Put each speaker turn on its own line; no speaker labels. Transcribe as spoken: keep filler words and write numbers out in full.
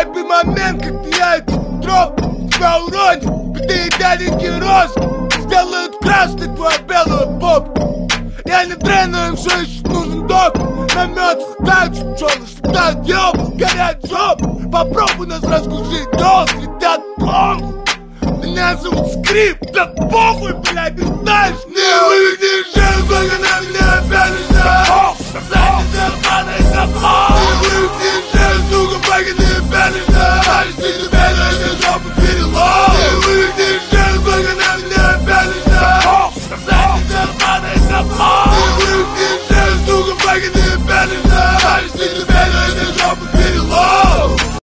хайпый момент, как теряет дроп, тебя уронит, ты идеальный рост, сделают красный твою белую попу. Я не тренуем, все еще нужен док. На мёртвых танцев, пчелы считают ёб, горят жоп. Попробуй нас раскусить, дос, летят бомбы. Меня зовут Скрип, да похуй, блядь, ты знаешь, не